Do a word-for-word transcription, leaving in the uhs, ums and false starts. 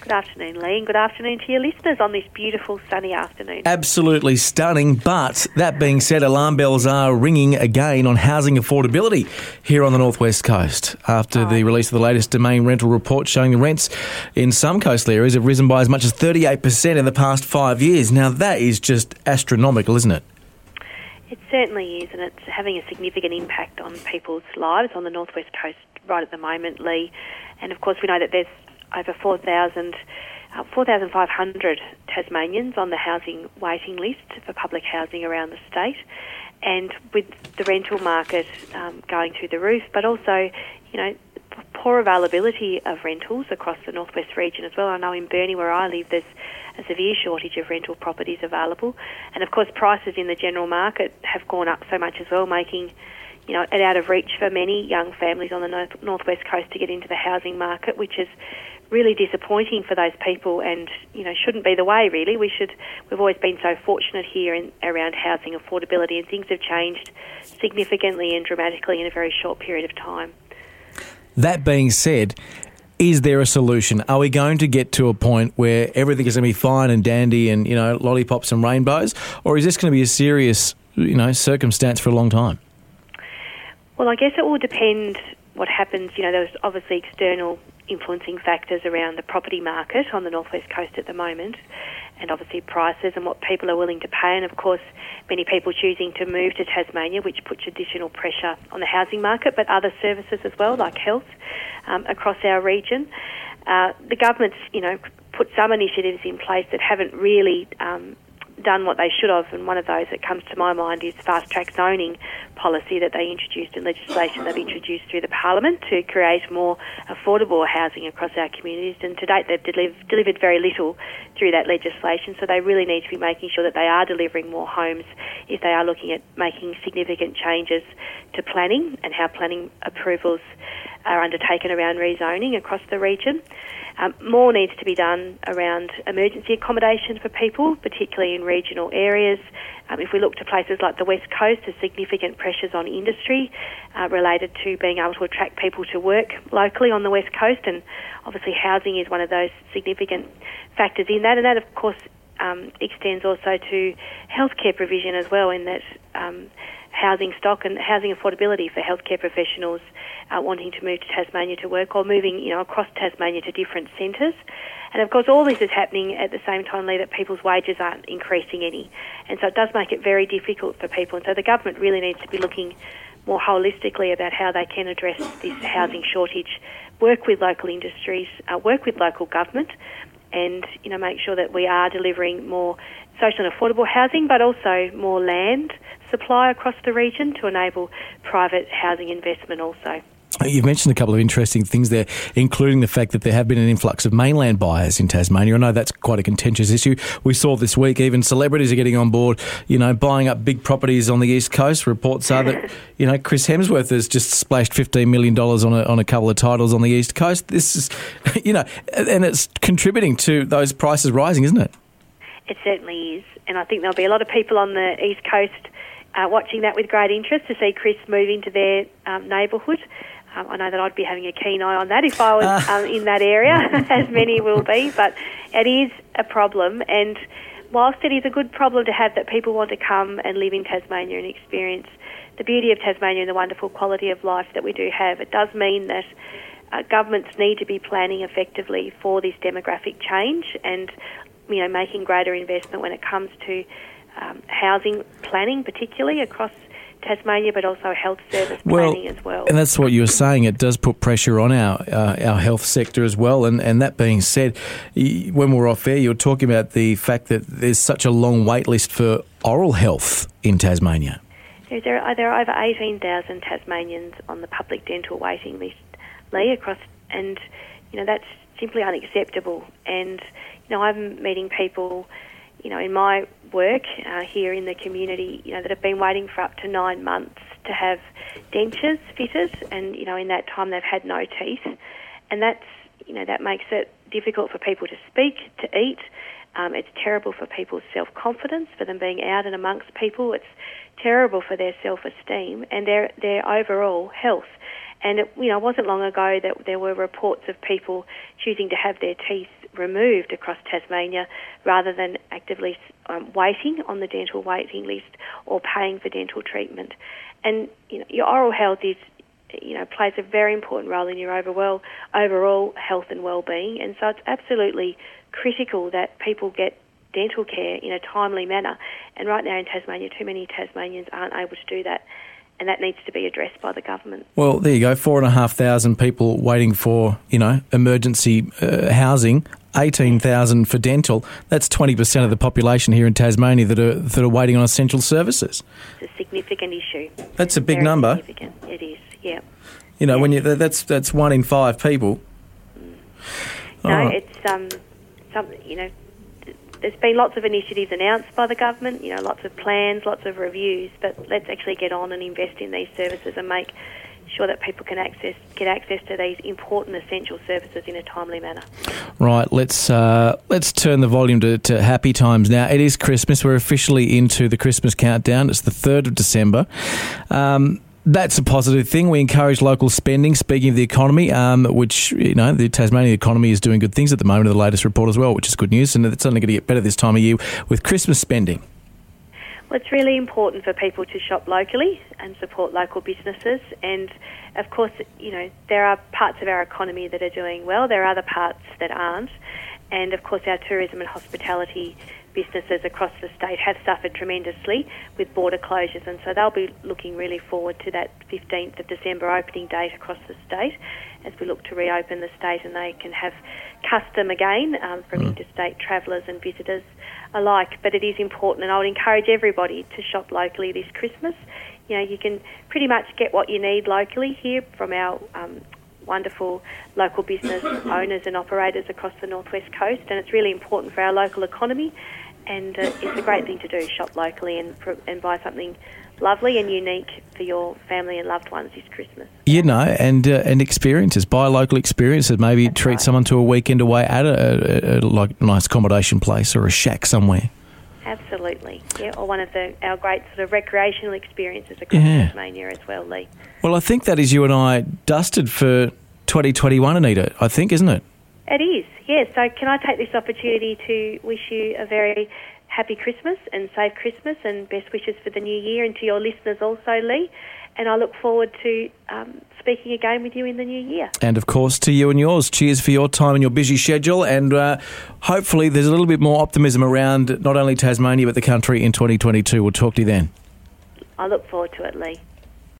Good afternoon, Lee, and good afternoon to your listeners on this beautiful sunny afternoon. Absolutely stunning, but that being said, alarm bells are ringing again on housing affordability here on the Northwest Coast after oh. the release of the latest Domain rental report showing the rents in some coastal areas have risen by as much as thirty-eight percent in the past five years. Now, that is just astronomical, isn't it? It certainly is, and it's having a significant impact on people's lives on the Northwest Coast right at the moment, Lee. And, of course, we know that there's over four thousand, uh, four thousand five hundred Tasmanians on the housing waiting list for public housing around the state. And with the rental market um, going through the roof, but also, you know, poor availability of rentals across the Northwest region as well. I know in Burnie, where I live, there's a severe shortage of rental properties available. And, of course, prices in the general market have gone up so much as well, making, you know, it out of reach for many young families on the North, Northwest Coast to get into the housing market, which is really disappointing for those people and, you know, shouldn't be the way, really. We should, we've always been so fortunate here in, around housing affordability, and things have changed significantly and dramatically in a very short period of time. That being said, is there a solution? Are we going to get to a point where everything is going to be fine and dandy and, you know, lollipops and rainbows? Or is this going to be a serious, you know, circumstance for a long time? Well, I guess it will depend what happens. You know, there's obviously external influencing factors around the property market on the Northwest Coast at the moment, and obviously prices and what people are willing to pay, and of course many people choosing to move to Tasmania, which puts additional pressure on the housing market, but other services as well, like health, um, across our region. Uh, the government's, you know, put some initiatives in place that haven't really um, done what they should have, and one of those that comes to my mind is fast-track zoning policy that they introduced in legislation they've introduced through the Parliament to create more affordable housing across our communities, and to date they've deliv- delivered very little through that legislation, so they really need to be making sure that they are delivering more homes if they are looking at making significant changes to planning and how planning approvals are undertaken around rezoning across the region. Um, more needs to be done around emergency accommodation for people, particularly in regional areas. Um, if we look to places like the West Coast, there's significant pressures on industry uh, related to being able to attract people to work locally on the West Coast, and obviously housing is one of those significant factors in that, and that of course um, extends also to healthcare provision as well, in that um, housing stock and housing affordability for healthcare professionals uh, wanting to move to Tasmania to work, or moving, you know, across Tasmania to different centres. And of course all this is happening at the same time, Lee, that people's wages aren't increasing any. And so it does make it very difficult for people. And so the government really needs to be looking more holistically about how they can address this housing shortage, work with local industries, uh, work with local government, and, you know, make sure that we are delivering more social and affordable housing, but also more land supply across the region to enable private housing investment also. You've mentioned a couple of interesting things there, including the fact that there have been an influx of mainland buyers in Tasmania. I know that's quite a contentious issue. We saw this week even celebrities are getting on board, you know, buying up big properties on the East Coast. Reports are that, you know, Chris Hemsworth has just splashed fifteen million dollars on a, on a couple of titles on the East Coast. This is, you know, and it's contributing to those prices rising, isn't it? It certainly is. And I think there'll be a lot of people on the East Coast uh, watching that with great interest to see Chris move into their um, neighbourhood. Um, I know that I'd be having a keen eye on that if I was uh. um, in that area, as many will be, but it is a problem, and whilst it is a good problem to have that people want to come and live in Tasmania and experience the beauty of Tasmania and the wonderful quality of life that we do have, it does mean that uh, governments need to be planning effectively for this demographic change and, you know, making greater investment when it comes to um, housing planning, particularly across Tasmania, but also health service planning well, as well. And that's what you were saying. It does put pressure on our uh, our health sector as well. And, and that being said, when we were off air, you were talking about the fact that there's such a long wait list for oral health in Tasmania. There are, there are over eighteen thousand Tasmanians on the public dental waiting list, Lee, across, and, you know, that's simply unacceptable. And, you know, I'm meeting people, you know, in my work uh, here in the community, you know, that have been waiting for up to nine months to have dentures fitted, and, you know, in that time they've had no teeth, and that's, you know, that makes it difficult for people to speak, to eat. Um, it's terrible for people's self-confidence, for them being out and amongst people. It's terrible for their self-esteem and their their overall health. And it, you know, it wasn't long ago that there were reports of people choosing to have their teeth removed across Tasmania rather than actively um, waiting on the dental waiting list or paying for dental treatment. And you know, your oral health is, you know, plays a very important role in your overall, overall health and well-being, and so it's absolutely critical that people get dental care in a timely manner. And right now in Tasmania, too many Tasmanians aren't able to do that, and that needs to be addressed by the government. Well, there you go, four and a half thousand people waiting for, you know, emergency uh, housing, eighteen thousand for dental. That's twenty percent of the population here in Tasmania that are that are waiting on essential services. It's a significant issue. That's a big Very number. Significant. It is, yeah. You know, yeah. when you that's that's one in five people. Mm. No, right. it's um, something, you know, there's been lots of initiatives announced by the government, you know, lots of plans, lots of reviews, but let's actually get on and invest in these services and make sure that people can access get access to these important essential services in a timely manner. Right, let's uh, let's turn the volume to, to happy times now. It is Christmas. We're officially into the Christmas countdown. It's the third of December. Um, That's a positive thing. We encourage local spending. Speaking of the economy, um, which, you know, the Tasmanian economy is doing good things at the moment in the latest report as well, which is good news, and it's only going to get better this time of year with Christmas spending. Well, it's really important for people to shop locally and support local businesses. And, of course, you know, there are parts of our economy that are doing well. There are other parts that aren't. And, of course, our tourism and hospitality businesses across the state have suffered tremendously with border closures, and so they'll be looking really forward to that fifteenth of December opening date across the state as we look to reopen the state and they can have custom again um, from mm. interstate travellers and visitors alike. But it is important, and I would encourage everybody to shop locally this Christmas. You know, you can pretty much get what you need locally here from our um, wonderful local business owners and operators across the Northwest Coast, and it's really important for our local economy, and uh, it's a great thing to do, shop locally and and buy something lovely and unique for your family and loved ones this Christmas. You know, and uh, and experiences, buy local experiences, maybe That's treat right. someone to a weekend away at a, a, a like nice accommodation place or a shack somewhere. Absolutely, yeah, or one of the our great sort of recreational experiences across yeah. Tasmania as well, Lee. Well, I think that is you and I dusted for twenty twenty-one, Anita, I think, isn't it? It is, yes. So can I take this opportunity to wish you a very happy Christmas and safe Christmas and best wishes for the new year, and to your listeners also, Lee. And I look forward to um, speaking again with you in the new year. And, of course, to you and yours. Cheers for your time and your busy schedule. And uh, hopefully there's a little bit more optimism around not only Tasmania but the country in twenty twenty-two. We'll talk to you then. I look forward to it, Lee.